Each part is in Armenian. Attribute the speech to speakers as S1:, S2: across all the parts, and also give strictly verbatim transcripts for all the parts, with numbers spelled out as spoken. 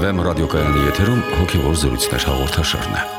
S1: Էֆ Էմ ռադիոկայանի եթերում հոգևոր զրույցներ հաղորդաշարն է։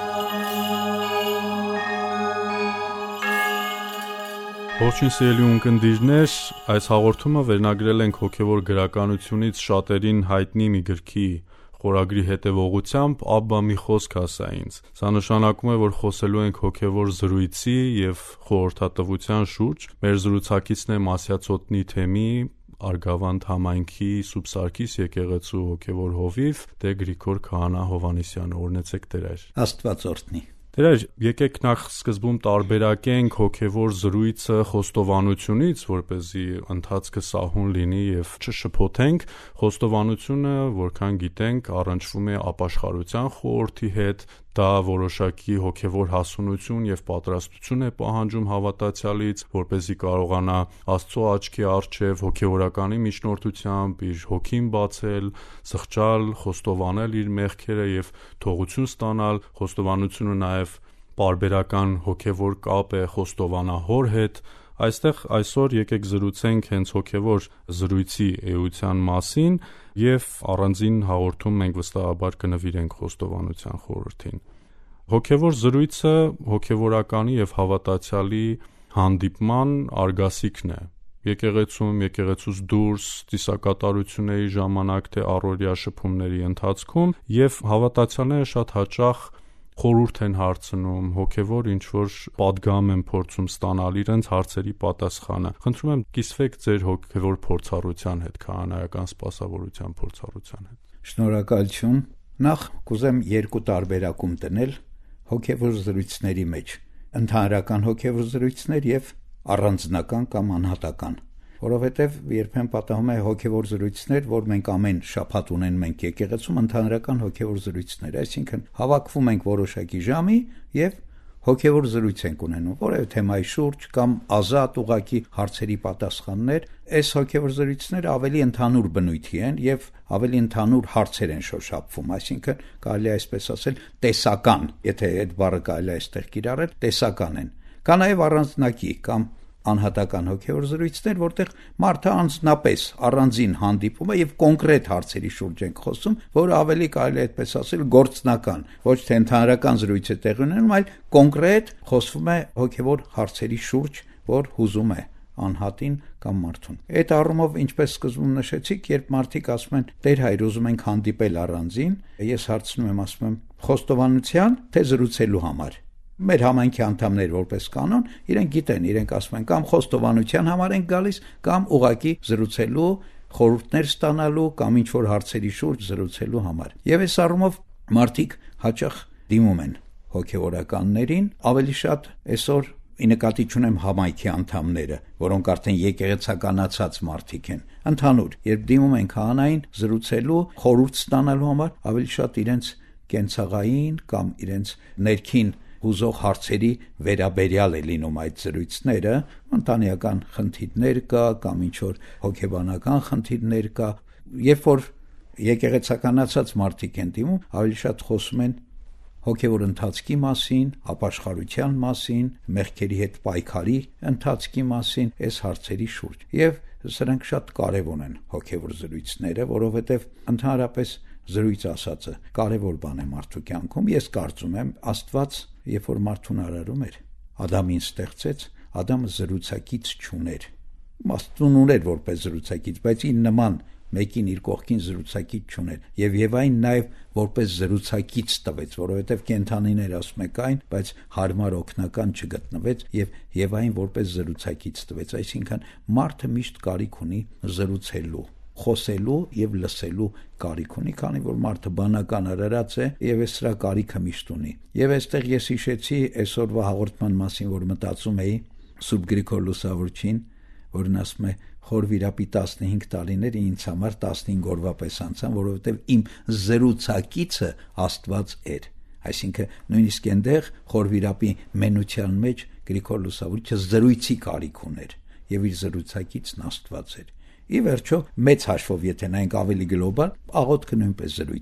S2: Ողջույն սիրելի ունկնդիրներ, այս հաղորդումը վերնագրել ենք հոգևոր գրականությունից շատերին հայտնի մի գրքի խորագրի հետևողությամբ «Աբբա մի խոսք ասա ինձ»։ Սա նշանակում է, որ խոսելու ենք հոգևոր զրույցի եւ խորհրդատվության շուրջ։ Մեր զրուցակիցն է Մասյացոտնի թեմի Արգավանդ համայնքի Սուրբ Սարգիս եկեղեցու հոգևոր հովիվ Տեր Գրիգոր Քահանա Հովհաննիսյանը։ Օրհնեցեք Տերայր։
S3: Աստված օրհնի։
S2: Տերայր, եկեք նախ սկզբում տարբերակենք հոգևոր զրույցը խոստովանությունից, որպեսզի ընթացքը սահուն լինի եւ չշփոթենք։ Խոստովանությունը, որքան գիտենք, առնչվում է ապաշխարության խորհրդի հետ, դա որոշակի հոգևոր հասունություն եւ պատրաստություն է պահանջում հավատացյալից, որպեսզի կարողանա Աստծո աչքի առջև հոգևորականի միջնորդությամբ իր հոգին բացել, զղջալ, խոստովանել իր մեղքերը եւ թողություն ստանալ։ Խոստովանությունը նաեւ պարբերական հոգևոր կապ է խոստովանահոր հետ։ Այստեղ այսօր եկեք զրուցենք հենց հոգևոր զրույցի էության մասին եւ առանձին հաղորդում մենք վստահաբար կնվիրենք խոստովանության խորհրդին։ Հոգևոր զրույցը հոգևորականի եւ հավատացյալի հանդիպման արգասիքն է։ Եկեղեցում, եկեղեցուց դուրս, ծիսակատարությունների ժամանակ թե առօրյա շփումների ընթացքում եւ հավատացյալները շատ հաճախ խորհուրդ են հարցնում, հոգևոր ինչ-որ պատգամ են փորձում ստանալ իրենց հարցերի պատասխանը։ Խնդրում եմ կիսվեք ձեր հոգևոր փորձառության հետ, քահանայական սպասավորության փորձառության հետ։
S3: Շնորհակալություն։ Նախ կուզեմ երկու տարբերակում դնել հոգևոր զրույցների մեջ՝ ընդհանրական հոգևոր զրույցներ եւ առանձնական կամ անհատական, որովհետեւ երբեմն պատահում է հոգևոր զրույցներ, որ մենք ամեն շաբաթ ունենք մենք եկեղեցում, ընդհանրական հոգևոր զրույցներ, այսինքն հավաքվում ենք որոշակի ժամի եւ հոգևոր զրույց ենք ունենում որևէ թեմայի շուրջ կամ ազատ ուղակի հարցերի պատասխաններ։ Այս հոգևոր զրույցները ավելի ընդհանուր բնույթի են եւ ավելի ընդհանուր հարցեր են շոշափվում, այսինքն կարելի է այսպես ասել տեսական, եթե այդ բառը կարելի է այստեղ կիրառել, տեսական են։ Կա նաեւ առանձնակի կամ անհատական հոգևոր զրույցներ, որտեղ մարդը անձնապես առանձին հանդիպում է եւ կոնկրետ հարցերի շուրջ ենք խոսում, որը ավելի կարելի է այդպես ասել գործնական, ոչ թե ընդհանրական զրույց է տեղի ունենում, այլ կոնկրետ խոսվում է հոգևոր հարցերի շուրջ, որ հուզում է անհատին կամ մարդուն։ Այդ առումով, ինչպես սկզբում նշեցիք, երբ մարդիկ ասում են Տեր հայր, ուզում ենք հանդիպել առանձին, ես հարցնում եմ, ասում եմ խոստովանության թե զրուցելու համար։ Մեր համայնքի անդամներ որպես կանոն իրենք գիտեն, իրենք ասում են կամ խոստովանության համար ենք գալիս, կամ ուղակի զրուցելու, խորհուրդներ ստանալու կամ ինչ-որ հարցերի շուրջ զրուցելու համար։ Եվ այս առումով մարդիկ հաճախ դիմում են հոգևորականներին, ավելի շատ այսօր ի նկատի չունեմ համայնքի անդամները, որոնք արդեն եկեղեցականացած մարդիկ են։ Ընդհանուր, երբ դիմում են քահանային զրուցելու, խորհուրդ ստանալու համար, ավելի շատ իրենց կենցաղային կամ իրենց ներքին հուզող հարցերի վերաբերյալ է լինում այդ զրույցները, ընտանեկան խնդիրներ կա կամ ինչ-որ հոգեբանական խնդիրներ կա։ Երբ որ եկեղեցականացած մարդիկ են դիմում, ավելի շատ խոսում են հոգևոր ընթացքի մասին, ապաշխարության մասին, մեղքերի հետ պայքարի ընթացքի մասին, այս հարցերի շուրջ։ Եվ սրանք շատ կարևոր են հոգևոր զրույցները, որովհետև ընդհանրապես զրույց ասածը կարևոր բան է մարդու կյանքում։ Ես կարծում եմ, Աստված, երբ որ մարդուն արարում էր, Ադամին ստեղծեց, Ադամը զրուցակից չուներ։ Աստուն ուներ որպես զրուցակից, բայց իր նման մեկին իր կողքին զրուցակից չուներ, եւ Եվային նաեւ որպես զրուցակից տվեց, որովհետեւ կենդանիներ ասում եք այն, բայց հարմար օգնական չգտնվեց եւ Եվային որպես զրուցակից տվեց, այսինքն մարդը միշտ կարիք ունի զրուցելու, խոսելու եւ լսելու կարիք ունի, քանի որ մարդը բանական արարած է եւ այս սրա կարիքը միշտ ունի։ Եվ այստեղ ես հիշեցի այսօրվա հաղորդման մասին, որ մտածում էի Սուրբ Գրիգոր Լուսավորչին, որն ասում է Խորվիրապի տասնհինգ տարիները ինձ համար տասնհինգ օրվա պես անցան, որովհետև իմ զրուցակիցը Աստված էր։ Այսինքն նույնիսկ այնտեղ Խորվիրապի մենության մեջ Գրիգոր Լուսավորիչը զրույցի կարիք ուներ եւ իր զրուցակիցն Աստված էր։ Ի վերջո, մեծ հաշվով եթե նայենք ավելի գլոբալ, աղոթքը նույնպես զրույց է։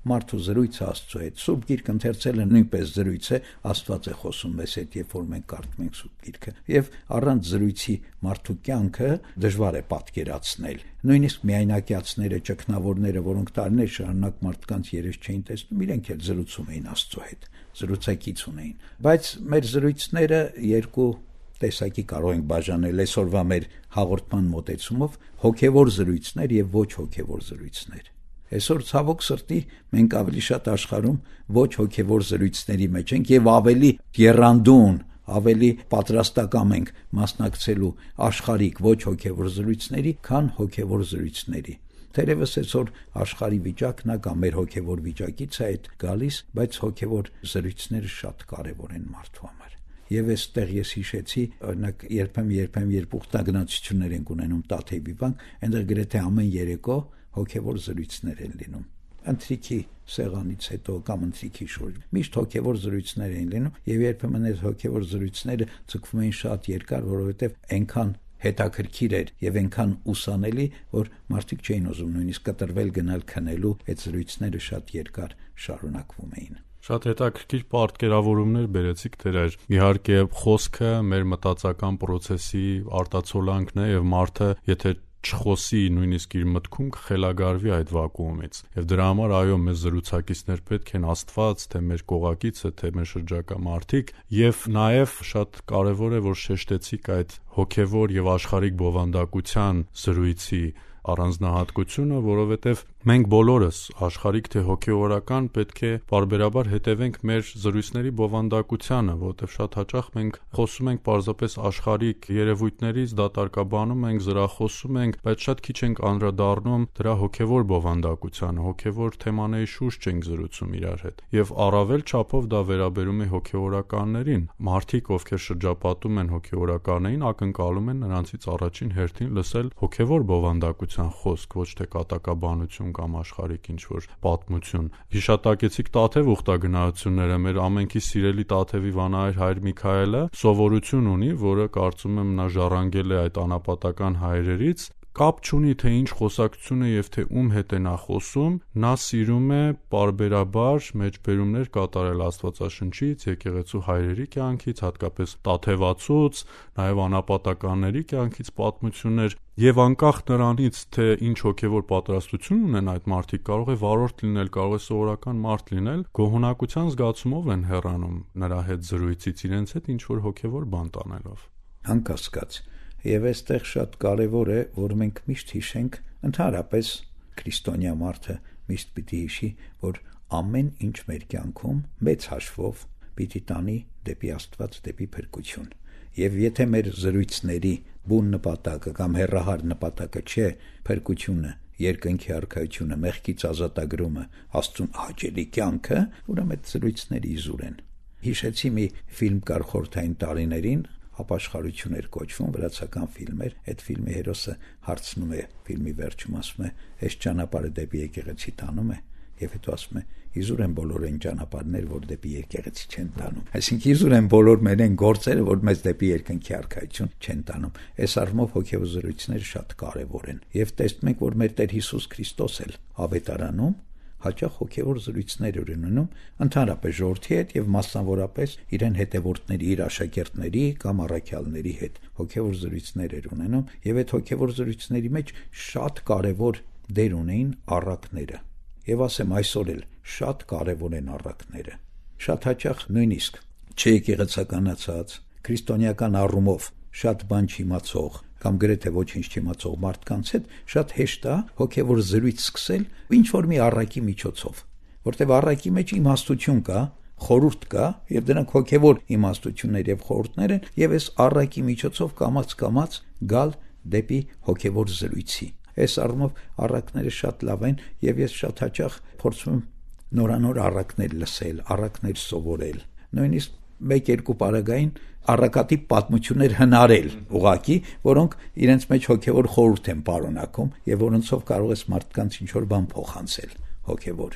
S3: մարդու զրույցը Աստծո հետ։ Սուրբ Գիրքը ընթերցելը նույնպես զրույց է, Աստված է խոսում մեզ հետ, երբ որ մենք կարդում ենք Սուրբ Գիրքը, եւ առանց զրույցի մարդու կյանքը դժվար է պատկերացնել։ Նույնիսկ միայնակիացները, ճգնավորները, որոնք տարիներ շարունակ մարդկանց երես չէին տեսնում, իրենք էլ զրուցում էին Աստծո հետ, զրուցակից ունեին։ Բայց մեր զրույցները երկու տեսակի կարող ենք բաժանել այսօրվա մեր հաղորդման մոտեցումով՝ հոգևոր զրույցներ եւ ոչ հոգևոր զրույցներ։ Այսօր ցավոք սրտի մենք ավելի շատ աշխարհում ոչ հոգևոր զրույցների մեջ ենք եւ ավելի եռանդուն, ավելի պատրաստակամ ենք մասնակցելու աշխարհիկ ոչ հոգևոր զրույցների, քան հոգևոր զրույցների։ Թերևս այսօր աշխարհի վիճակն է կամ մեր հոգևոր վիճակից է այդ գալիս, բայց հոգևոր զրույցները շատ կարեւոր են մարդու համար։ Եվ այստեղ ես հիշեցի, օրինակ, երբեմն երբեմն երբ ուխտագնացություններ ենք ունենում Տաթևի բանկ, այնտեղ գրեթե ամեն երեկո հոգևոր զրույցներ են լինում։ Ընթրիքի սեղանից հետո կամ ընթրիքի շուրջ միշտ հոգևոր զրույցներ են լինում, եւ երբեմն այդ հոգևոր զրույցները ցկվում են շատ երկար, որովհետեւ այնքան հետաքրքիր էր եւ այնքան ուսանելի, որ մարդիկ չէին ուզում նույնիսկ կտրվել գնալ քնելու, այդ զրույցները շատ երկար շարունակվում էին։
S2: Շատ հետաքրքիր պատկերավորումներ բերեցիք դերեր։ Իհարկե խոսքը մեր մտածական process-ի արտացոլանքն է եւ մարդը եթե չխոսի նույնիսկ իր մտքում կխելագարվի այդ վակուումից։ Եվ դրա համար այո, մեզ զրուցակիցներ պետք են Աստված, թե մեր կողակիցը, թե մեր շրջակա մարդիկ, եւ նաեւ շատ կարեւոր է, որ շեշտեցիք այդ հոգեվոր եւ աշխարհիկ բովանդակության զրույցի առանձնահատկությունը, որովհետև մենք բոլորս աշխարհիկ թե հոգեորական պետք է բարբերաբար հետևենք մեր զրույցների բովանդակությանը, որովհետև շատ հաճախ մենք խոսում ենք պարզապես աշխարհիկ երևույթներից, դատարկաբանում ենք, զրախոսում ենք, բայց շատ քիչ ենք անդրադառնում դրա հոգևոր բովանդակությանը, հոգևոր թեմաների շուրջ ենք զրուցում իրար հետ։ Եվ առավել չափով դա վերաբերում է հոգեորականներին։ Մարդիկ, ովքեր շրջապատում են հոգեորականներին, ակնկալում են նրանցից առաջին հերթին լսել հոգևոր բովանդակության խոսք, ոչ թե կատակաբանություն կամ աշխարհիկ ինչ-որ պատմություն։ Հիշատակեցիք Տաթև ուխտագնացությունները, մեր ամենքի սիրելի Տաթևի վանահայր հայր Միքայելը սովորություն ունի, որը կարծում եմ նա ժառանգել է այդ անապատական հայրերից։ Կապ չունի թե ինչ խոսակցություն է եւ թե ում հետ է նա խոսում, նա սիրում է պարբերաբար մեջբերումներ կատարել Աստվածաշնչից, եկեղեցու հայրերի կյանքից, հատկապես Տաթևացուց, նաեւ անապատականների կյանքից պատմություններ, եւ անկախ նրանից թե ինչ հոգեվոր պատրաստություն ունեն այդ մարդիկ, կարող է վարորդ լինել, կարող է սովորական մարդ լինել, գոհունակության զգացումով են հեռանում նրա հետ զրույցից, իրենց հետ ինչ որ հոգեվոր բան տանելով։
S3: Անկասկած։ Եվ այստեղ շատ կարևոր է, որ մենք միշտ հիշենք, ընդհանրապես քրիստոնյա մարդը միշտ պիտի հիշի, որ ամեն ինչ մեր կյանքում մեծ հաշվով պիտի տանի դեպի Աստված, դեպի փրկություն։ Եվ եթե մեր զրույցների բուն նպատակը կամ հեռահար նպատակը չէ փրկությունը, երկնքի արքայությունը, մեղքից ազատագրումը, Աստծուն հաճելի կյանքը, ուրեմն այդ զրույցները իզուր են։ Հիշեցի մի ֆիլմ կար խորհրդային տարիներին, Ապաշխարություն էր կոչվում, վրացական ֆիլմ էր, այդ ֆիլմի հերոսը հարցնում է, ֆիլմի վերջում ասում է, այս ճանապարհը դեպի եկեղեցի տանում է, եւ հետո ասում է, իզուր են բոլոր այն ճանապարհներ, որ դեպի եկեղեցի չեն տանում։ Այսինքն իզուր են բոլոր մեր այն գործերը, որ մեզ դեպի երկնքի արքայություն չեն տանում։ Այս առումով հոգեվոր զրույցները շատ կարեւոր են։ Եվ տեսնում ենք, որ մեր Տեր Հիսուս Քրիստոս էլ ավետարանում հաճախ հոգևոր զրույցներ էր ունենում ընդհանրապես ժողովրդի հետ եւ մասնավորապես իրեն հետևորդների, իր աշակերտների կամ առաքյալների հետ հոգևոր զրույցներ էր ունենում եւ այդ հոգևոր զրույցների մեջ շատ կարեւոր դեր ունեին առակները եւ ասեմ այսօր էլ շատ կարեւոր են առակները։ Շատ հաճախ նույնիսկ չեկեղեցականացած քրիստոնեական առումով շատ բան չիմացող կամ գրեթե ոչինչ չիմացող մարդկանց հետ շատ հեշտ է հոգևոր զրույց սկսել ինչ որ մի առակի միջոցով, որտեղ առակի մեջ իմաստություն կա, խորհուրդ կա եւ դրանք հոգևոր իմաստություններ եւ խորհուրդներ են եւ այս առակի միջոցով կամաց-կամաց գալ դեպի հոգևոր զրույցի։ Այս առումով առակները շատ լավ են եւ ես շատ հաճախ փորձում եմ նորանոր առակներ լսել, առակներ սովորել։ Նույնիսկ մեկ-երկու պարագային առակատի պատմություններ հնարել ուղակի, որոնք իրենց մեջ հոգևոր խորհուրդ են պարունակում եւ որոնցով կարող ես մարդկանց ինչ որ բան փոխանցել հոգևոր։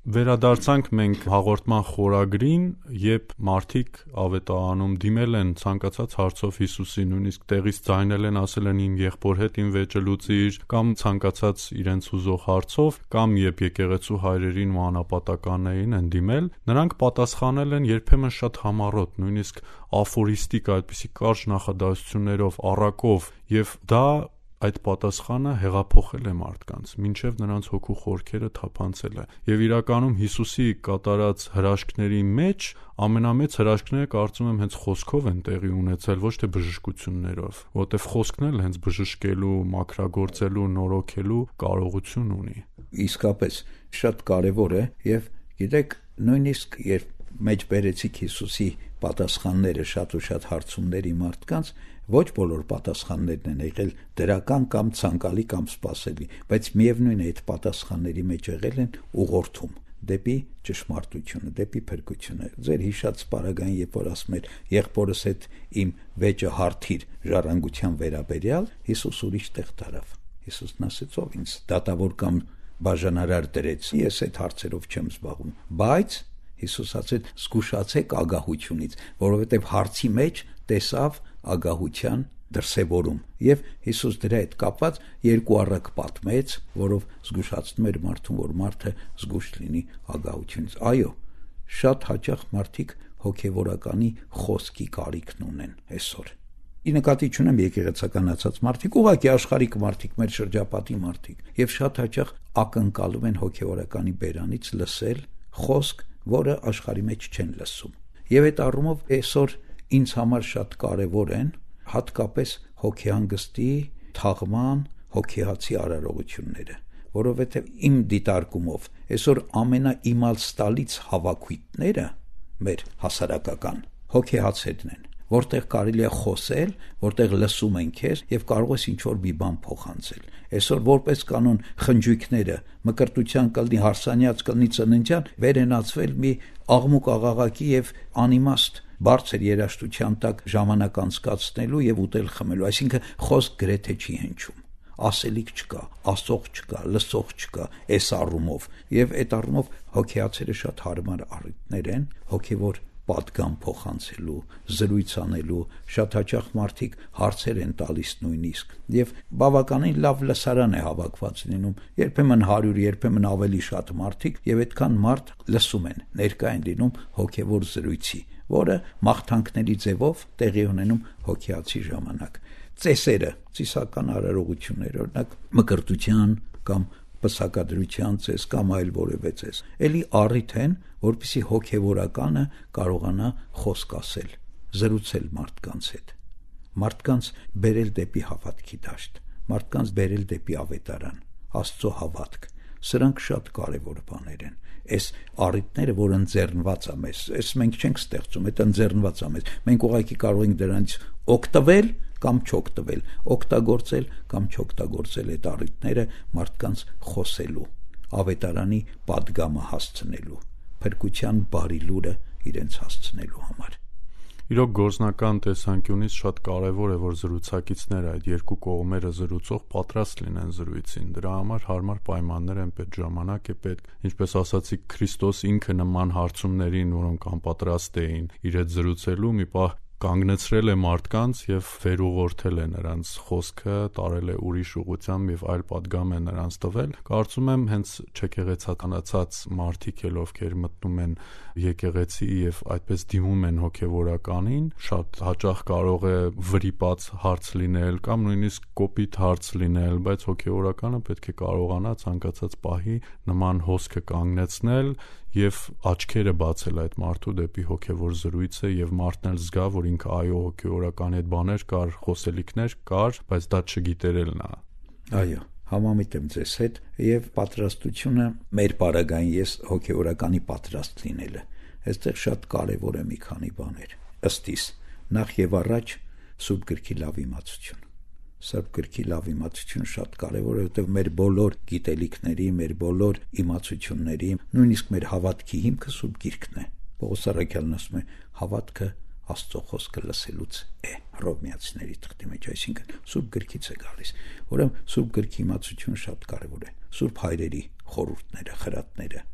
S2: Վերադարձանք մենք հաղորդման խորագրին, երբ մարդիկ ավետարանում դիմել են ցանկացած հարցով Հիսուսի, նույնիսկ տեղից ձայնել են, ասել են իմ եղբոր հետ իմ վեճը լուծիր, կամ ցանկացած իրենց ուզող հարցով, կամ երբ եկեղեցու հայրերին ու անապատականներին են դիմել, նրանք պատասխանել են երբեմն շատ համառոտ, նույնիսկ աֆորիստիկ, այդպիսի կարճ նախադասություններով, առակով, եւ դա այդ պատասխանը հեղափոխել է մարդկանց, մինչև նրանց հոգու խորքերը թափանցել է։ Եվ իրականում Հիսուսի կատարած հրաշքների մեջ ամենամեծ հրաշքները կարծում եմ հենց խոսքով են տեղի ունեցել, ոչ թե բժշկություններով, որովհետև խոսքն էլ հենց բժշկելու, մաքրագործելու, նորոգելու կարողություն ունի։
S3: Իսկապես շատ կարևոր է, եւ գիտեք, նույնիսկ երբ մեջ բերեցիք Հիսուսի պատասխանները շատ ու շատ հարցումների մարդկանց, ոչ բոլոր պատասխաններն են եղել դրական կամ ցանկալի կամ սպասելի, բայց միևնույն է այդ պատասխանների մեջ եղել են ուղղորդում դեպի ճշմարտությունը, դեպի փրկությունը։ Ձեր հիշած պարագային, երբ որ ասում էր եղբորս հետ իմ վեճը հարթիր ժառանգության վերաբերյալ, Հիսուս ուրիշ տեղ տարավ։ Հիսուսն ասեց, ով ինձ դատավոր կամ բաժանարար դրեց, ես այդ հարցերով չեմ զբաղվում, բայց Հիսուս ասեց, զգուշացեք ագահությունից, որովհետև հարցի մեջ տեսավ ագահության դրսևորում, եւ Հիսուս դրա հետ կապված երկու առակ պատմեց, որով զգուշացնում էր մարդուն, որ մարդը զգուշ լինի ագահությունից։ Այո, շատ հաճախ մարդիկ հոգեվորականի խոսքի կարիքն ունեն այսօր։ Ի նկատի չունեմ եկեղեցականացած մարդիկ, ուղղակի աշխարհիկ մարդիկ, մեր շրջապատի մարդիկ, եւ շատ հաճախ ակնկալում են հոգեվորականի բերանից լսել խոսք, որը աշխարհի մեջ չեն լսում։ Եվ այդ առումով այսօր ինձ համար շատ կարևոր են հատկապես հոգեհանգստի, թաղման, հոգեհացի արարողությունները, որովհետև իմ դիտարկումով այսօր ամենաիմալստալից հավաքույտները մեր հասարակական հոգեհացերն են, որտեղ կարելի է խոսել, որտեղ լսում են քեզ եւ կարող ես ինչ-որ մի բան փոխանցել։ Այսօր որպես կանոն խնջույքները մկրտության կլինի, հարսանյաց կլինի, ծննդյան վերենացվել մի աղմուկ աղաղակի եւ անիմաստ բարձր երաժշտության տակ ժամանակ անցկացնելու եւ ուտել խմելու, այսինքն խոսք գրեթե չի հնչում, ասելիք չկա, ասող չկա, լսող չկա այս առումով, եւ այդ առումով հոգեհացերը շատ հարմար առիթներ են հոգեվոր պատգամ փոխանցելու, զրույց անելու, շատ հաճախ մարդիկ հարցեր են տալիս նույնիսկ, եւ բավականին լավ լսարան է հավաքված լինում, երբեմն հարյուր, երբեմն ավելի շատ մարդիկ, եւ այդքան մարդ լսում են, ներկա են լինում հոգեվոր զրույցի, որը մաղթանքների ձևով տեղի ունենում հոգեացի ժամանակ։ Ծեսերը, ծիսական արարողություններ, օրինակ մկրտության կամ պսակադրության ծես կամ այլ որևէ ծես, էլի առիթ են, որպեսզի հոգեվորականը կարողանա խոսք ասել, զրուցել մարդկանց հետ, մարդկանց բերել դեպի հավատքի դաշտ, մարդկանց բերել դեպի ավետարան, Աստծո հավատք։ Սրանք շատ կարևոր բաներ են։ Այս առիթները, որ ընձեռնված է մեզ, այս մենք չենք ստեղծում, այդ ընձեռնված է մեզ։ Մենք ուղղակի կարող ենք դրանից օգտվել կամ չօգտվել, օգտագործել կամ չօգտագործել այդ առիթները մարդկանց խոսելու, ավետարանի պատգամը հասցնելու, փրկության բարի լուրը իրենց հասցնելու համար։
S2: Իրոք գործնական տեսանկյունից շատ կարևոր է, որ զրուցակիցները, այդ երկու կողմերը զրուցող պատրաստ լինեն զրույցին։ Դրա համար հարմար պայմաններ են պետք, ժամանակ է պետք։ Ինչպես ասացի, Քրիստոս ինքը նման հարցումներին, որոնք անպատրաստ էին իր հետ զրուցելու, մի պահ կանգնեցրել է մարդկանց եւ վերուղղորդել է նրանց խոսքը, տարել է ուրիշ ուղղությամբ եւ այլ պատգամ է նրանց տվել։ Կարծում եմ հենց չեկեղեցականացած մարդիկ էլ ովքեր մտնում են եկեղեցի եւ այդպես դիմում են հոգեվորականին, շատ հաճախ կարող է վրիպած հարց լինել կամ նույնիսկ կոպիտ հարց լինել, բայց հոգեվորականը պետք է կարողանա ցանկացած պահի նման հոսքը կանգնեցնել եւ աչքերը բացել այդ մարդու դեպի հոգեվոր զրույցը եւ մարդն էլ զգա, որ ինքը այո հոգեվորականի այդ բաներ կար, խոսելիքներ կար, բայց դա չգիտերել նա։ Այո,
S3: համամիտ եմ ձեզ հետ եւ պատրաստությունը մեր պարագային ես հոգեվորականի պատրաստ լինելը։ Այստեղ շատ կարեւոր է մի քանի բաներ։ Ըստ իս, նախ եւ առաջ Սուրբ գրքի լավ իմացություն։ Սուրբ գրքի լավ իմացություն շատ կարևոր է, որովհետև մեր բոլոր գիտելիքների, մեր բոլոր իմացությունների, նույնիսկ մեր հավատքի հիմքը Սուրբ Գիրքն է։ Պողոս առաքյալն ասում է, հավատքը Աստծո խոսքը լսելուց է, Հռոմեացիների թղթի մեջ, այսինքն Սուրբ Գրքից է գալիս։ Ուրեմն Սուրբ Գրքի իմացությունը շատ կարևոր է։ Սուրբ հայրերի խորհուրդները, խրատները։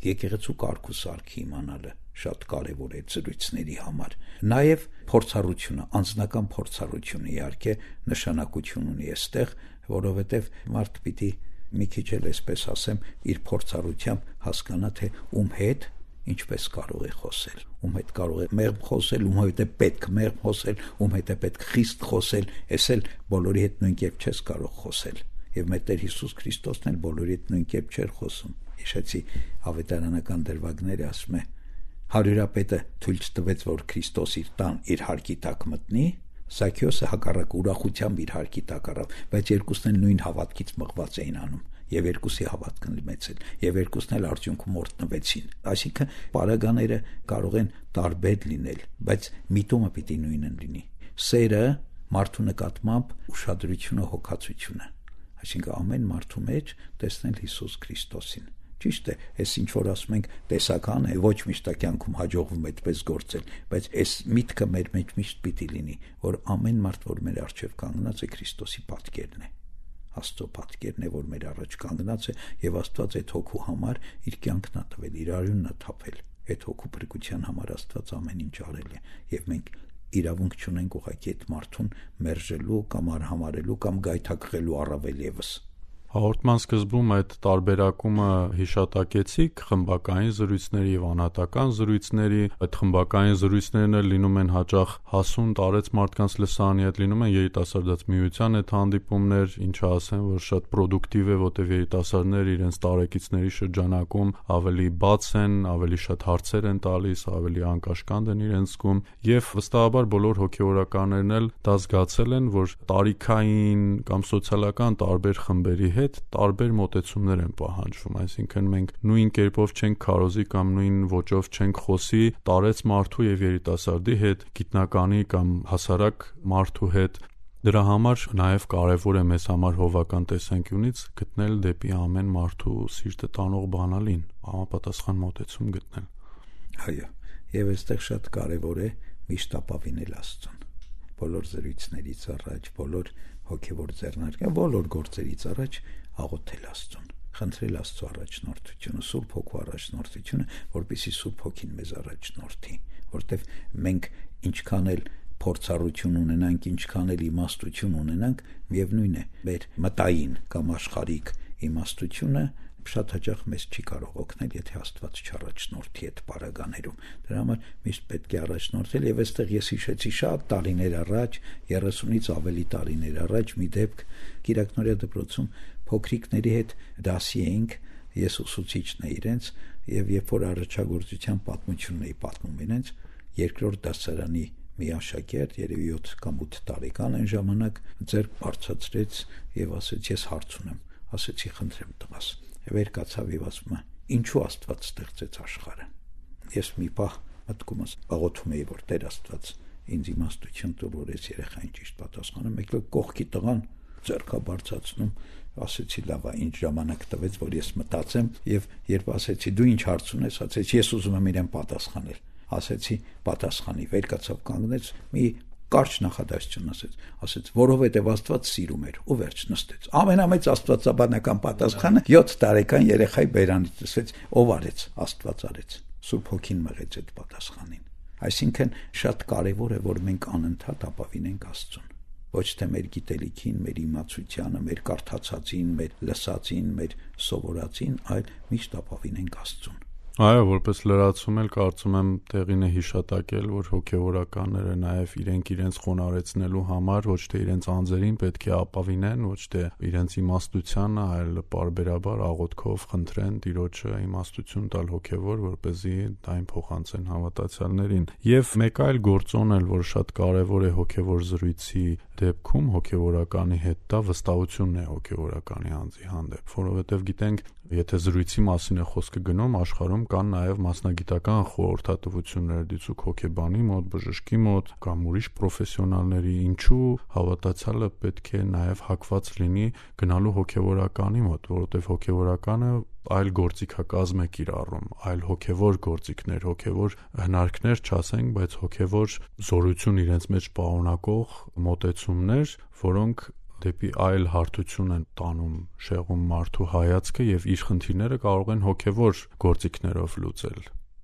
S3: եկեղեցու կարգ ու սարքի իմանալը շատ կարևոր է զրույցների համար։ Նաև փորձառությունը, անձնական փորձառությունը իհարկե նշանակություն ունի այստեղ, որովհետև մարդ պիտի մի քիչ էլ այսպես ասեմ, իր փորձառությամբ հասկանա, թե ում հետ ինչպես կարող է խոսել, ում հետ կարող է մեղմ խոսել, ում հետ է պետք մեղմ խոսել, ում հետ է պետք խիստ խոսել, ես էլ բոլորի հետ նույն կերպ չես կարող խոսել։ Եվ մեր Տեր Հիսուս Քրիստոսն էլ բոլորի հետ նույն կերպ չէր խոսում։ Հիշեցի ավետարանական դրվագները, ասում է, հարյուրապետը թույլ չտվեց, որ Քրիստոս իր տան իր հարկի տակ մտնի, Զաքեոսը հակառակ ուրախությամբ իր հարկի տակ առավ, բայց երկուսն էլ նույն հավատքից մղված էին անում, եւ երկուսի հավատքն մեծ էր, եւ երկուսն էլ արդյունքում օրհնվեցին։ Այսինքն պարագաները կարող են տարբեր լինել, բայց միտումը պիտի նույնը լինի։ Սերը մարդու նկատմամբ ուշադրությունը, հոգացությունը, այսինքն ամեն մարդու մեջ տեսնել Հիսուս Քրիստոսին։ Ճիշտ է, այս ինչ որ ասում ենք տեսական է, ոչ միշտ կյանքում հաջողվում այդպես գործել, բայց այս միտքը մեր մեջ միշտ պիտի լինի, որ ամեն մարդ, որ մեր առջև կանգնած է, Քրիստոսի պատկերն է, Աստծո պատկերն է, որ մեր առաջ կանգնած է, եւ Աստված այդ հոգու համար իր կյանքն ա տվել, իր արյունն ա թափել, այդ հոգու փրկության համար Աստված ամեն ինչ արել է, եւ մենք իրավունք չունենք ուղղակի այդ մարդուն մերժելու կամ արհամարելու կամ գայթակղելու առավել եւս։
S2: Հաղորդման սկզբում այդ տարբերակումը հիշատակեցիք խմբակային զրույցների եւ անհատական զրույցների, այդ խմբակային զրույցներն էլ լինում են հաճախ հասուն տարեց մարդկանց լսարանի հետ, լինում են երիտասարդաց միության հետ հանդիպումներ, ինչը ասեն, որ շատ պրոդուկտիվ է, որտեղ երիտասարդները իրենց տարեկիցների շրջանակում ավելի բաց են, ավելի շատ հարցեր են տալիս, ավելի անկաշկանդ են իրենց զգում, եւ վստահաբար բոլոր հոգեվորականներն էլ դա զգացել են, որ տարիքային կամ սոցիալական տարբեր խմբերի հետ տարբեր մոտեցումներ են պահանջվում, այսինքն մենք նույն կերպով չենք քարոզի կամ նույն ոճով չենք խոսի տարեց մարդու եւ երիտասարդի հետ, գիտնականի կամ հասարակ մարդու հետ։ Դրա համար նաեւ կարեւոր է մեզ համար հովական տեսանկյունից գտնել դեպի ամեն մարդու սիրտը տանող բանալին, համապատասխան մոտեցում գտնել։
S3: Այո, եւ այստեղ շատ կարեւոր է միշտ ապավինել Աստծուն։ Բոլոր զրույցներից առաջ, բոլոր հոգևոր ձեռնարկը, բոլոր գործերից առաջ աղոթել Աստծուն, խնդրել Աստծո առաջնորդությունը, Սուրբ Հոգու առաջնորդությունը, որպեսզի Սուրբ Հոգին մեզ առաջնորդի, որտեվ մենք ինչքան էլ փորձառություն ունենանք, ինչքան էլ իմաստություն ունենանք, միևնույն է, մեր մտային կամ աշխարհիկ իմաստությունը շատ հաճախ մեզ չի կարող օգնել, եթե Աստված չառաջնորդի այդ պարագաներում։ Դրա համար միշտ պետք է առաջնորդել, եւ այստեղ ես հիշեցի շատ տարիներ առաջ, երեսունից ավելի տարիներ առաջ մի դեպք Կիրակնորիա դպրոցում փոքրիկների հետ դասի էինք, ես ուսուցիչն էի իրենց, եւ երբ որ առաջագործության պատմությունն էի պատմում իրենց, երկրորդ դասարանի մի աշակերտ, երևի յոթ կամ ութ տարեկան այն ժամանակ, ձեռք բարձրացրեց եւ ասեց, ես հարց ունեմ, ասեցի, խնդրեմ տղաս, վեր կացավ եւ ասում է, ինչու Աստված ստեղծեց աշխարհը։ Ես մի պահ մտքումս աղոթում էի, որ Տեր Աստված ինձ իմաստություն տուր, որ ես երեխային ճիշտ պատասխանեմ, եկել կողքի տղան ձեռքը բարձրացնում, ասեցի, լավ, ինչ ժամանակ տվեց, որ ես մտածեմ, եւ երբ ասեցի, դու ինչ հարց ունես, ասեցի, ես ուզում եմ իրեն պատասխանել, ասեցի, պատասխանի, վեր կացավ, կանգնեց, մի կարճ նախադասություն ասեց, ասեց, որովհետև Աստված սիրում էր, ու վերջ նստեց։ Ամենամեծ աստվածաբանական պատասխանը յոթ տարեկան երեխայի բերանից լսեց, ով արեց, Աստված արեց։ Սուրբ Հոգին մղեց այդ պատասխանին։ Այսինքն շատ կարևոր է, որ մենք անընդհատ ապավինենք Աստծուն, ոչ թե մեր գիտելիքին, մեր իմացությանը, մեր կարդացածին, մեր լսածին, մեր սովորածին, այլ միշտ ապավինենք Աստծուն։
S2: Այո, որպես լրացում էլ կարծում եմ տեղին է հիշատակել, որ հոգևորականները նաև իրենք իրենց խոնարեցնելու համար ոչ թե իրենց անձերին պետք է ապավինեն, ոչ թե իրենց իմաստությանը, այլ պարբերաբար աղոթքով խնդրեն Տիրոջը իմաստություն տալ հոգևոր, որպեսզի այն փոխանցեն հավատացյալներին։ Եվ մեկ այլ գործոն էլ, որ շատ կարևոր է հոգևոր զրույցի դեպքում հոգևորականի հետ, դա վստահությունն է հոգևորականի անձի հանդեպ, որովհետև գիտենք, եթե զրույցի մասին է խոսքը գնում, աշխարհում կան նաև մասնագիտական խորհրդատվություններ դիցուք հոգեբանի մոտ, բժշկի մոտ կամ ուրիշ պրոֆեսիոնալների, ինչու հավատացյալը պետք է նաև հակված լինի գնալու հոգևորականի մոտ, որովհետև հոգևորականը այլ գործիքակազմ է կիրառում, այլ հոգևոր գործիքներ, հոգևոր հնարքներ չասենք, բայց հոգևոր զորություն իրենց մեջ պարունակող մոտեցումներ, որոնք դեպի այլ հարթություն են տանում շեղում մարդու հայացքը եւ իր խնդիրները կարող են հոգեվոր գործիքներով լուծել։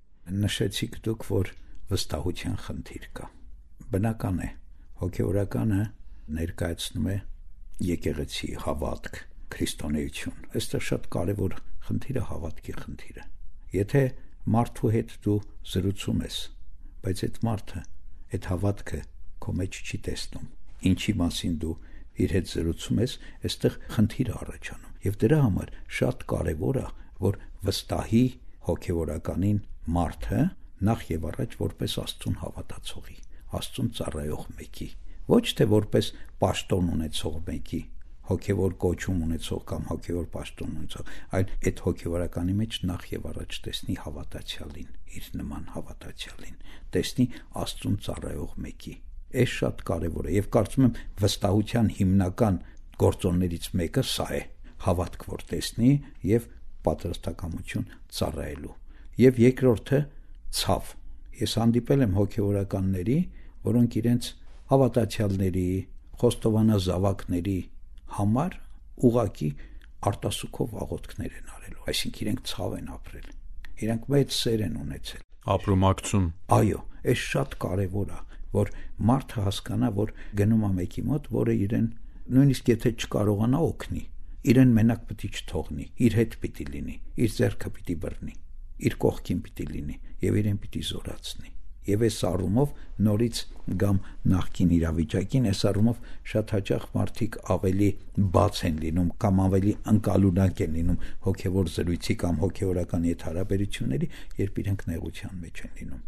S3: Նշեցիք դուք, որ վստահության խնդիր կա։ Բնական է, հոգեորականը ներկայացնում է եկեղեցի, հավատք, քրիստոնեություն։ Այստեղ շատ կարևոր խնդիրը հավատքի խնդիրը։ Եթե մարդու հետ դու զրուցում ես, բայց այդ մարդը, այդ հավատքը քո մեջ չի տեսնում, ինչի մասին դու իր հետ զրուցում ես, այստեղ խնդիր է առաջանում։ Եվ դրա համար շատ կարևոր է, որ վստահի հոգեորականին մարդը նախ եւ առաջ որպես Աստծուն հավատացողի, Աստծուն ծառայող մեկի, ոչ թե որպես պաշտոն ունեցող մեկի, հոգեվոր կոչում ունեցող կամ հոգեվոր պաշտոն ունեցող, այլ այդ հոգեվորականի մեջ նախ եւ առաջ տեսնի հավատացյալին, իր նման հավատացյալին, տեսնի Աստծուն ծառայող մեկի։ Այս շատ կարևոր է եւ կարծում եմ վստահության հիմնական գործոններից մեկը սա է, հավատք որ տեսնի եւ պատրաստակամություն ծառայելու։ Եվ երկրորդը ցավ։ Ես հանդիպել եմ հոգեվորականների, որոնք իրենց հավատացյալների, խոստովանազավակների համար ուղակի արտասուքով աղոթքներ են արելու, այսինքն իրենք ցավ են ապրել, իրենք մեծ սեր են ունեցել,
S2: ապրումակցում։
S3: Այո, այս շատ կարևոր է, որ մարդը հասկանա, որ գնում է մեկի մոտ, որը իրեն նույնիսկ եթե չկարողանա օգնի, իրեն մենակ պիտի չթողնի, իր հետ պիտի լինի, իր ձեռքը պիտի բռնի, իր կողքին պիտի լինի եւ իրեն պիտի զորացնի։ Եվ այս առումով նորից կամ նախկին իրավիճակին այս առումով շատ հաճախ մարդիկ ավելի բաց են լինում կամ ավելի անկալունակ են լինում հոգևոր զրույցի կամ հոգևորական հետ հարաբերությունների, երբ իրենք նեղության մեջ են լինում,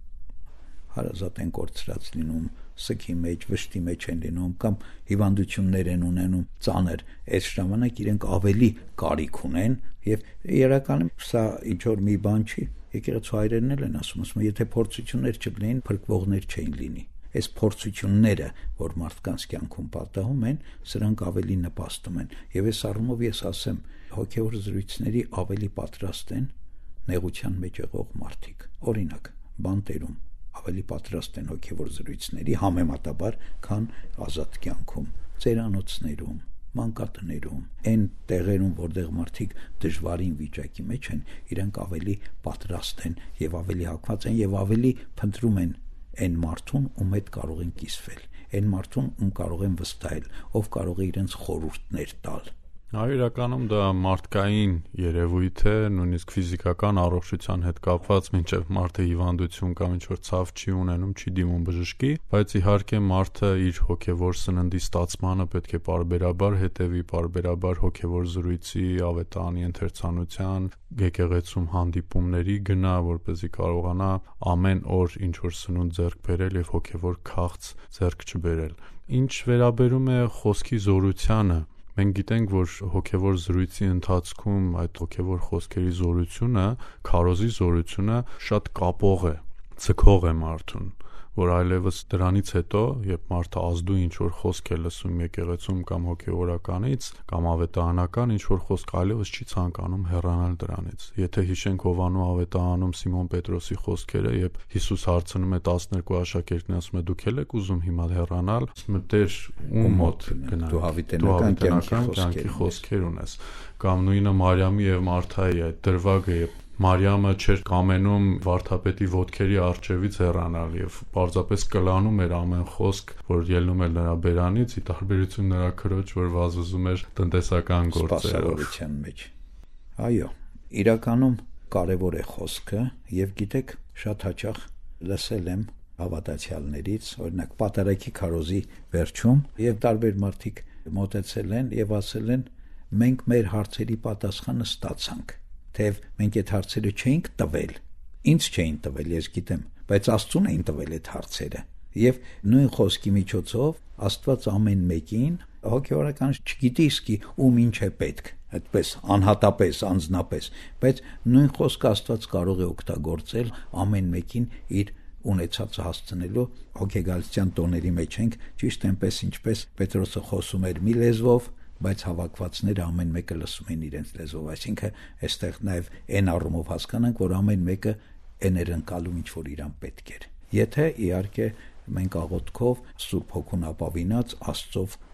S3: հարազատ են կորցրած լինում, սգի մեջ, վշտի մեջ են լինում կամ հիվանդություններ են ունենում ծանր, այս ժամանակ իրենք ավելի կարիք ունեն եւ իրականում սա ինչ որ մի բան չի, եկեղեցու հայրերն էլ են ասում, ասում եթե փորձություններ չլինեին, փրկվողներ չէին լինի։ Այս փորձությունները, որ մարդկանց կյանքում պատահում են, սրանք ավելի նպաստում են եւ այս առումով ես ասեմ, հոգեոր զրույցների ավելի պատրաստ են նեղության մեջ եղող մարդիկ։ Օրինակ, բանտերում ավելի պատրաստ են հոգևոր զրույցների համեմատաբար, քան ազատ կյանքում, ծերանոցներում, մանկատներում, այն տեղերում, որտեղ մարդիկ դժվարին վիճակի մեջ են, իրենք ավելի պատրաստ են եւ ավելի հակված են եւ ավելի փնտրում են այն մարդուն, ում հետ կարող են կիսվել, այն մարդուն, ում կարող են վստահել, ով կարող է իրենց խորհուրդներ տալ։
S2: Այո, իրականում դա մարդկային երևույթ է, նույնիսկ ֆիզիկական առողջության հետ կապված, մինչև մարդը հիվանդություն կամ ինչ-որ ցավ չի ունենում, չի դիմում բժշկի, բայց իհարկե մարդը իր հոգևոր սննդի ստացմանը պետք է պարբերաբար հետևի, պարբերաբար հոգևոր զրույցի, ավետարանի ընթերցանության, եկեղեցում հանդիպումների գնա, որպեսզի կարողանա ամեն օր ինչ-որ սնունդ ձեռք բերել եւ հոգևոր քաղց ձեռք չբերել։ Ինչ վերաբերում է խոսքի զորությանը, մենք գիտենք, որ հոգևոր զրույցի ընթացքում այդ հոգևոր խոսքերի զորությունը, քարոզի զորությունը շատ կապող է, ցկող է մարդուն, որ այլևս դրանից հետո, երբ մարդը ազդու ինչ-որ խոսք է լսում եկեղեցում կամ հոգևորականից կամ ավետարանական ինչ-որ խոսք, այլևս չի ցանկանում հեռանալ դրանից։ Եթե հիշենք Հովանու ավետարանում Սիմոն Պետրոսի խոսքերը, երբ Հիսուս հարցնում է տասներկու աշակերտներին, ասում է՝ դուք եք ուզում հիմա հեռանալ, ասում է՝ Տեր, ում մոտ գնանք,
S3: դու հավիտենական
S2: կյանքի խոսքեր ունես։ Կամ նույնը Մարիամի եւ Մարթայի այդ դրվագը, երբ Մարիամը չէր կամենում վարդապետի ոտքերի առջևից հեռանալ եւ պարզապես կլանում էր ամեն խոսք, որ ելնում էր նրա բերանից, ի տարբերություն նրա քրոջ, որ վազվզում էր տնտեսական գործերով։
S3: Մեջ։ Այո, իրականում կարևոր է խոսքը եւ գիտեք, շատ հաճախ լսել եմ հավատացյալներից, օրինակ Պատարագի քարոզի վերջում եւ տարբեր մարդիկ մոտեցել են եւ ասել են՝ մենք մեր հարցերի պատասխանը ստացանք, թեև մենք այդ հարցերը չէինք տվել, ինձ չէին տվել, ես գիտեմ, բայց Աստծուն էին տվել այդ հարցերը։ Եվ նույն խոսքի միջոցով Աստված ամեն մեկին հոգեորական չգիտի իսկի ում ինչ է պետք, այդպես անհատապես, անձնապես, բայց նույն խոսքը Աստված կարող է օգտագործել ամեն մեկին իր ունեցածը հասցնելու հոգեգալստյան տոների մեջ ենք, ճիշտ այնպես ինչպես Պետրոսը խոսում էր մի լեզվով, բայց հավաքվածները ամեն մեկը լսում են իրենց լեզվով, այսինքն այստեղ նաև այն առումով հասկանանք, որ ամեն մեկը այն էր ընկալում, ինչ որ իրան պետք էր։ Եթե իհարկե մենք աղոթքով Սուրբ Հոգուն ապավինած Աստծով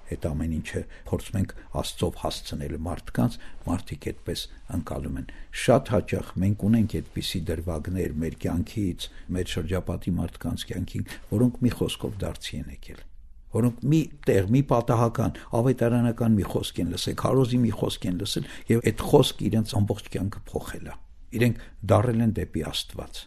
S3: այդ ամեն ինչը փորձում ենք Աստծով հասցնել մարդկանց, մարդիկ այդպես անցալում են։ Շատ հաճախ մենք ունենք այդպիսի դրվագներ մեր կյանքից, մեր շրջապատի մարդկանց կյանքին, որոնք մի խոսքով դարձի են եկել, որոնք մի տեղ, մի պատահական, ավետարանական մի խոսք են լսել, քարոզի մի խոսք են լսել եւ այդ խոսքը իրենց ամբողջ կյանքը փոխել է։ Իրենք դարել են դեպի Աստված,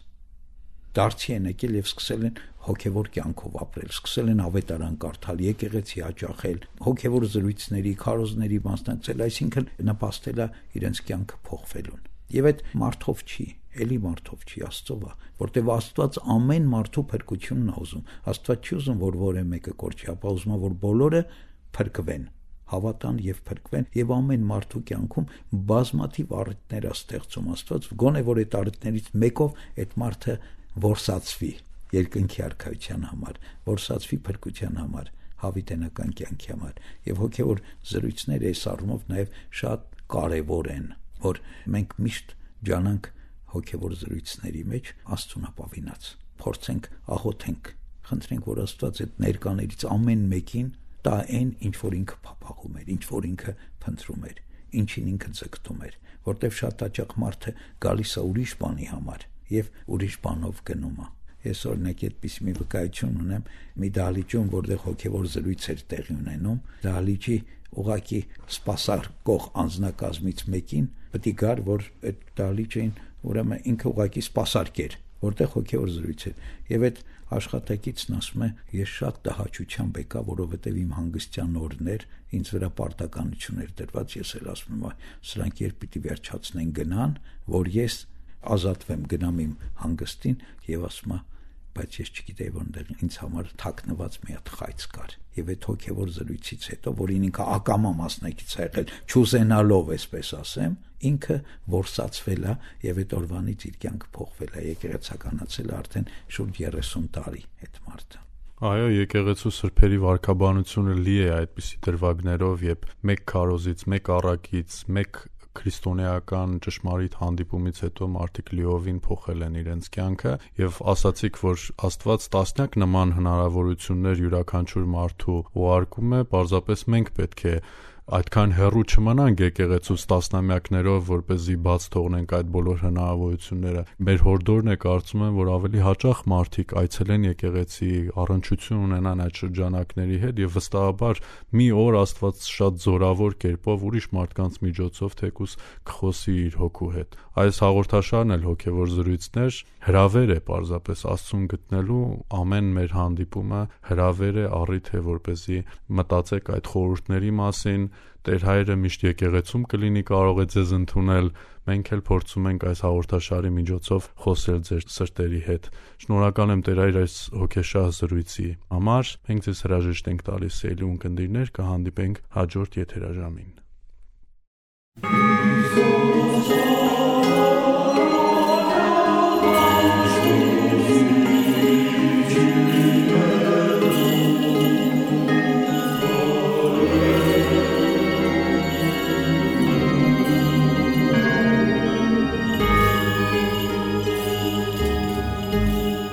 S3: դարձի են եկել եւ սկսել են հոգեվոր կյանքով ապրել, սկսել են ավետարան կարդալ, եկեղեցի հաճախել, հոգեվոր զրույցների, քարոզների մասնակցել, այսինքն նպաստել է իրենց կյանքը փոխվելուն։ Եվ այդ մարդով չի, էլի մարդով չի, Աստծով է, որտեղ Աստված ամեն մարդու փրկությունն է ուզում։ Աստված չի ուզում, որ որևէ մեկը կորչի, ապա ուզում է, որ բոլորը փրկվեն, հավատան եւ փրկվեն, եւ ամեն մարդու կյանքում բազմաթիվ առիթներ է ստեղծում Աստված, գոնե որ այդ առիթներից մեկով այդ մարդը որսացվի երկնքի արքայության համար, որսացվի փրկության համար, հավիտենական կյանքի համար։ Եվ հոգեոր զրույցները այս առումով նաեւ շատ կարեւոր են, որ մենք միշտ ջանանք հոգեոր զրույցների մեջ Աստծուն ապավինած, փորձենք, աղոթենք, խնդրենք, որ Աստված այդ ներկաներից ամեն մեկին տա այն, ինչ որ ինքը փափաղում էր, ինչ որ ինքը փնտրում էր, ինչին ինքը ձգտում էր, որտեվ շատ հաճախ մարդը գալիս է ուրիշ բանի համար եւ ուրիշ բանով գնում է։ Ես օրինակ այդպես մի վկայություն ունեմ մի դահլիճում, որտեղ հոգեվոր զրույց էր տեղի ունենում, դահլիճի ուղակի սպասարկող անձնակազմից մեկին պետք է գար, որ այդ դահլիճին ուրեմն ինքը ուղակի սպասարկեր, որտեղ հոգեվոր զրույց էր։ Եվ այդ աշխատակիցն ասում է, ես շատ տհաճությամբ եկա, որովհետև իմ հանգստյան օրներ, ինձ վրա պարտականություն էր դրված, ես էլ ասում եմ, սրանք երբ պիտի վերջացնեն գնան, որ ես ազատվեմ, գնամ իմ հանգստին, եւ ասում է, բայց ես չգիտեի, որտեղ ինձ համար թաքնված մի հատ խայծ կար։ Եվ այդ հոգեվոր զրույցից հետո, որին ինքը ակամա մասնակից է եղել, չուզենալով, այսպես ասեմ, ինքը որսացվել է եւ այդ օրվանից իր կյանքը փոխվել է, եկեղեցականացել է արդեն շուրջ երեսուն տարի այդ մարդը։
S2: Այո, եկեղեցու սրբերի վարքաբանությունը լի է այդպիսի դրվագներով, երբ մեկ քարոզից, մեկ առակից, մեկ քրիստոնեական ճշմարիտ հանդիպումից հետո մարդիկ լիովին փոխել են իրենց կյանքը եւ ասացիք, որ Աստված տասնյակ նման հնարավորություններ յուրաքանչյուր մարդու ուղարկում է, պարզապես մենք պետք է այդքան հեռու չմնանք եկեղեցուց տասնամյակներով, որպեսզի բաց թողնենք այդ բոլոր հնարավորությունները։ Մեր հորդորն է, կարծում եմ, որ ավելի հաճախ մարդիկ այցելեն եկեղեցի, առնչություն ունենան այդ շրջանակների հետ եւ վստահաբար մի օր Աստված շատ զորավոր կերպով ուրիշ մարդկանց միջոցով թեկուս կխոսի իր հոգու հետ։ Այս հաղորդաշարն էլ հոգեվոր զրույցներ հրավեր է պարզապես Աստծուն գտնելու, ամեն մեր հանդիպումը հրավեր է, առիթ է, որպեսզի մտածեք այդ խորհուրդների մասին։ Տեր Հայրը միշտ եկեղեցում կլինի, կարող է ձեզ ընդունել, մենք էլ փորձում ենք այս հաղորդաշարի միջոցով խոսել ձեր սրտերի հետ։ Շնորհակալ եմ Տեր Հայր այս հոգեշահ զրույցի համար։ Մենք ձեզ հրաժեշտ ենք տալիս, սիրելի ունկնդիրներ, կհանդիպենք հաջորդ եթերաժամին։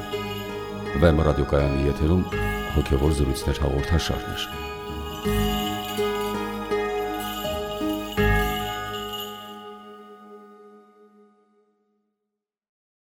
S1: Վեմ ռադիոկայանի եթերում հոգևոր զրույցներ հաղորդաշարներ։